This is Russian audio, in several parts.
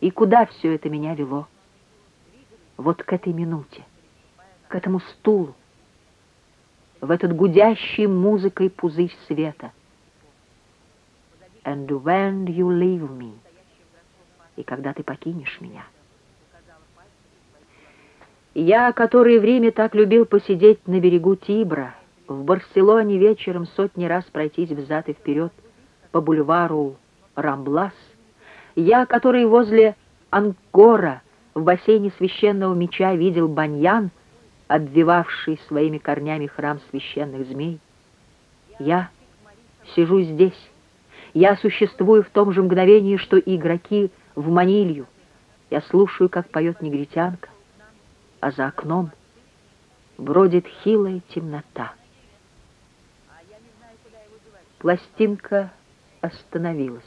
И куда все это меня вело? Вот к этой минуте, к этому стулу, в этот гудящий музыкой пузырь света. And when you leave me, и когда ты покинешь меня. Я, который в Риме так любил посидеть на берегу Тибра, в Барселоне вечером сотни раз пройтись взад и вперед по бульвару Рамблас, я, который возле Ангкора в бассейне священного меча видел баньян, обвивавший своими корнями храм священных змей, я сижу здесь, я существую в том же мгновении, что и игроки в Манилью, я слушаю, как поет негритянка, а за окном бродит хилая темнота. Пластинка остановилась,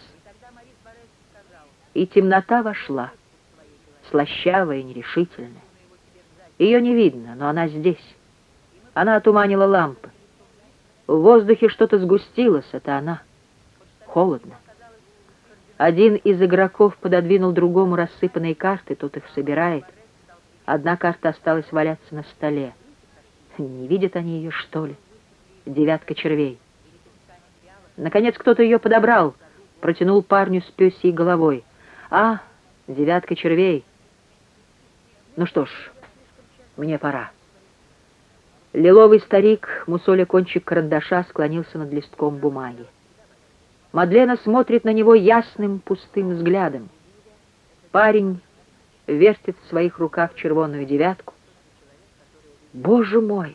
и темнота вошла, слащавая и нерешительная. Ее не видно, но она здесь. Она отуманила лампы. В воздухе что-то сгустилось, это она. Холодно. Один из игроков пододвинул другому рассыпанные карты, тот их собирает. Одна карта осталась валяться на столе. Не видят они ее, что ли? Девятка червей. Наконец кто-то ее подобрал, протянул парню с пёсьей головой. А, девятка червей. Ну что ж, мне пора. Лиловый старик, мусоля кончик карандаша, склонился над листком бумаги. Мадлена смотрит на него ясным пустым взглядом. Парень вертит в своих руках червонную девятку. Боже мой!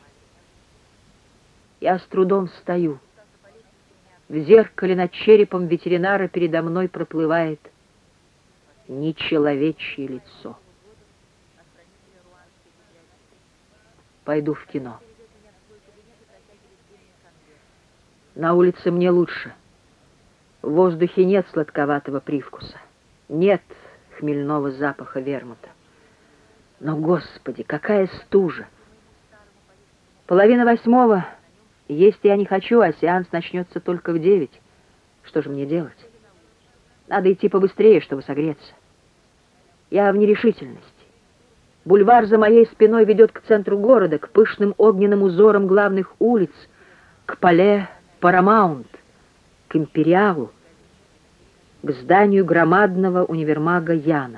Я с трудом встаю. В зеркале над черепом ветеринара передо мной проплывает нечеловечье лицо. Пойду в кино. На улице мне лучше. В воздухе нет сладковатого привкуса. Нет хмельного запаха вермута. Но, Господи, какая стужа! 7:30. Есть я не хочу, а сеанс начнется только в 9. Что же мне делать? Надо идти побыстрее, чтобы согреться. Я в нерешительности. Бульвар за моей спиной ведет к центру города, к пышным огненным узорам главных улиц, к Пале Парамаунт, к Империалу, к зданию громадного универмага Яна.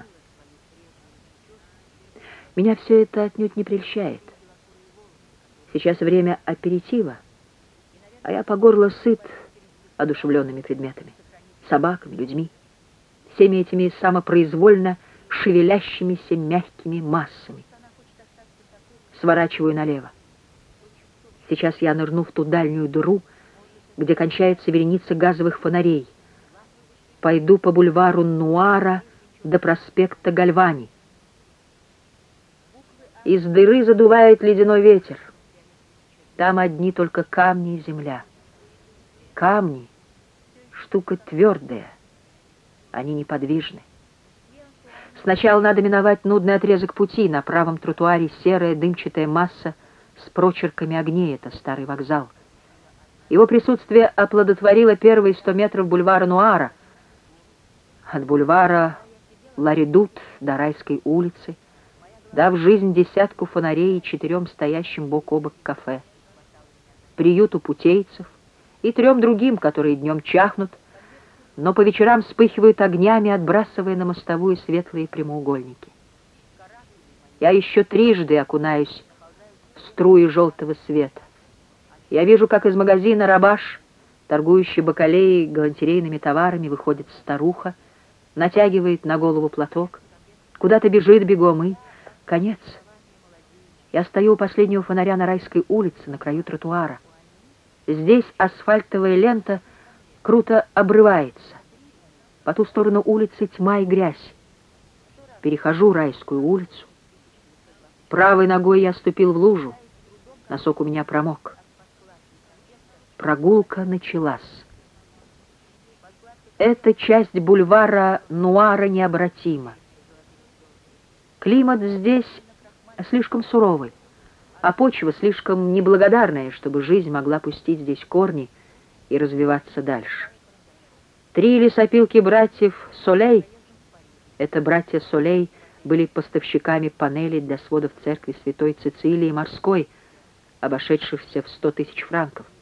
Меня все это отнюдь не прельщает. Сейчас время аперитива, а я по горло сыт одушевленными предметами, собаками, людьми, всеми этими самопроизвольно шевелящимися мягкими массами. Сворачиваю налево. Сейчас я нырну в ту дальнюю дыру, где кончается вереница газовых фонарей. Пойду по бульвару Нуара до проспекта Гальвани. Из дыры задувает ледяной ветер. Там одни только камни и земля. Камни — штука твердая, они неподвижны. Сначала надо миновать нудный отрезок пути. На правом тротуаре серая дымчатая масса с прочерками огней. Это старый вокзал. Его присутствие оплодотворило первые 100 метров бульвара Нуара. От бульвара Ларедут до Райской улицы, дав жизнь 10 фонарей и 4 стоящим бок о бок кафе, приюту путейцев и 3 другим, которые днем чахнут, но по вечерам вспыхивают огнями, отбрасывая на мостовую светлые прямоугольники. Я еще трижды окунаюсь в струи желтого света. Я вижу, как из магазина «Рабаш», торгующий бакалеей галантерейными товарами, выходит старуха, натягивает на голову платок, куда-то бежит бегом, и конец. Я стою у последнего фонаря на Райской улице, на краю тротуара. Здесь асфальтовая лента круто обрывается. По ту сторону улицы тьма и грязь. Перехожу Райскую улицу. Правой ногой я ступил в лужу. Носок у меня промок. Прогулка началась. Эта часть бульвара Нуара необратима. Климат здесь слишком суровый, а почва слишком неблагодарная, чтобы жизнь могла пустить здесь корни и развиваться дальше. 3 лесопилки братьев Солей Это братья Солей были поставщиками панелей для сводов церкви Святой Цицилии Морской, обошедшихся в 100 000 франков.